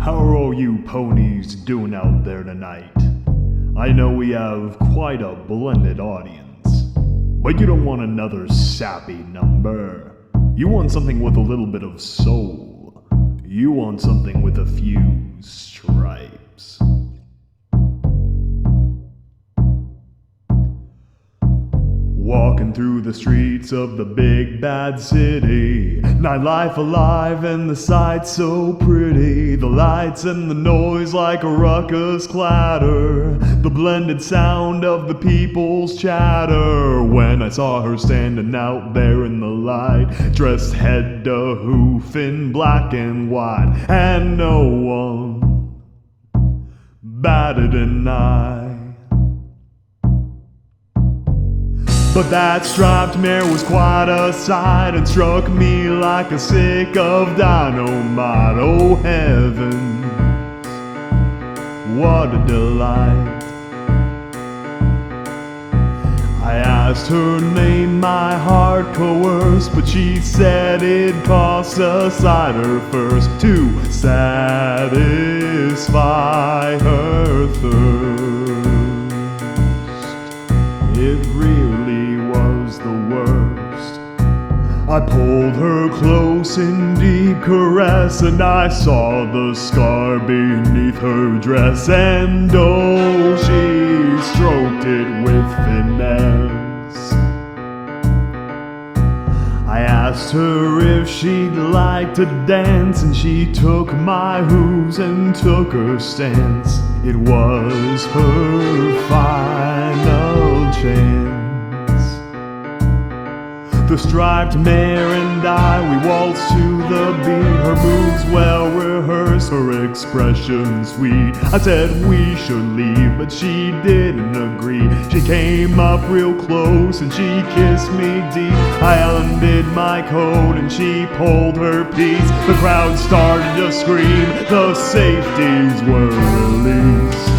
How are all you ponies doing out there tonight? I know we have quite a blended audience, but you don't want another sappy number. You want something with a little bit of soul. You want something with a few stripes. Walking through the streets of the big bad city, nightlife alive and the sights so pretty. The lights and the noise like a ruckus clatter, the blended sound of the people's chatter. When I saw her standing out there in the light, dressed head to hoof in black and white, and no one batted an eye. But that striped mare was quite a sight and struck me like a stick of dynamite. Oh heavens, what a delight. I asked her name, my heart coerced, but she said it cost a cider first to satisfy her thirst. It really was the worst. I pulled her close in deep caress, and I saw the scar beneath her dress, and oh, she stroked it with finesse. I asked her if she'd like to dance, and she took my hooves and took her stance. It was her final chance. The striped mare and I, we waltzed to the beat. Her moves well rehearsed, her expression sweet. I said we should leave, but she didn't agree. She came up real close and she kissed me deep. I undid my coat and she pulled her piece. The crowd started to scream, the safeties were released.